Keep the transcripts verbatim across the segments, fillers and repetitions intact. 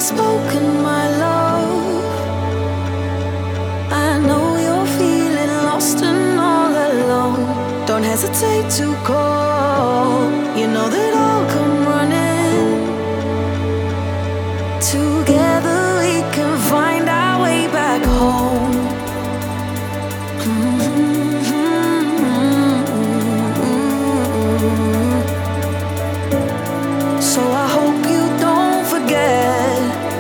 spoken, my love. I know you're feeling lost and all alone. Don't hesitate to call. You know that I'll come running. Together we can find our way back home. So I hope you don't forget.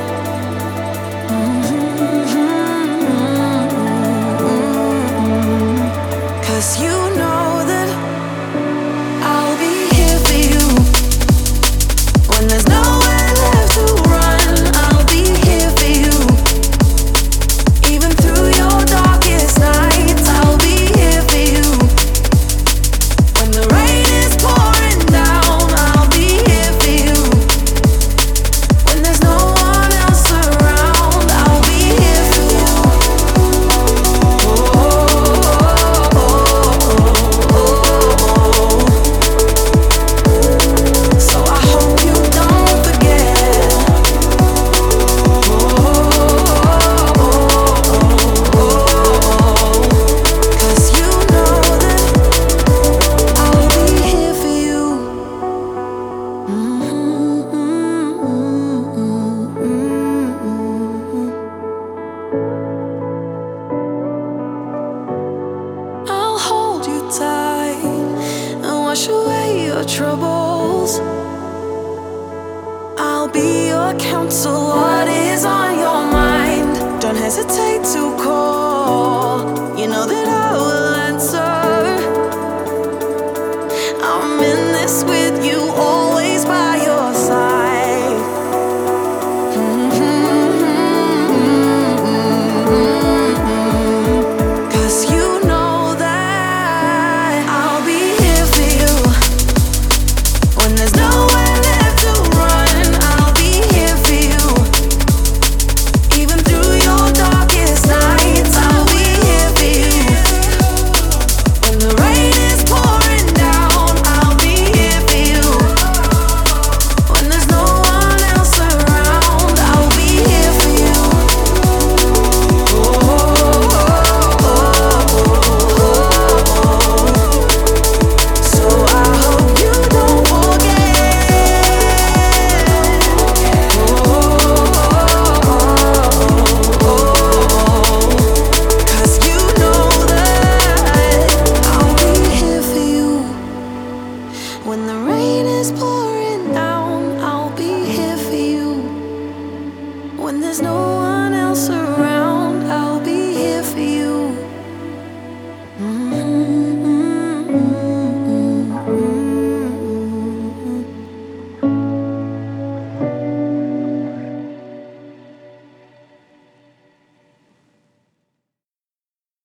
Cause you know that I'll be here for you. When there's nowhere left to run, I'll be here for you. Even through your darkest nights, I'll be here for you. When the rain is pouring down, I'll be here for you. When there's no one else around, I'll be here for you. So I hope you don't forget. Cause you know that I'll be here for you. I'll hold you tight and wash away your troubles. I'll be your counsel. What is on your mind? Don't hesitate to call.